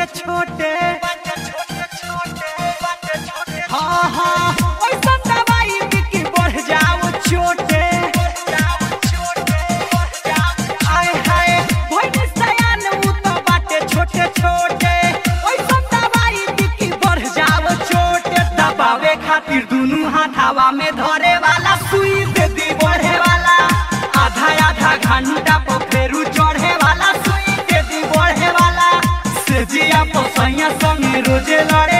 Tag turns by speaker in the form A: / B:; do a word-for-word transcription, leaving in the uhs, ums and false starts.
A: छोटे छोटे हाँ हाँ ऐसा दवाई बिकी बढ़ जाओ छोटे आए हाय भइनी सयान उ तो बाटे छोटे छोटे ऐसा दवाई बिकी बढ़ जाओ छोटे दबावे खातिर दुनू हाथ हवा में धरे वाला सुई दे दी बढ़े वाला आधा आधा घंटा पर फेरू चढ़े वाला सुई दे दी बढ़े वाला से जिया पोसैया संगे रोजे लड़े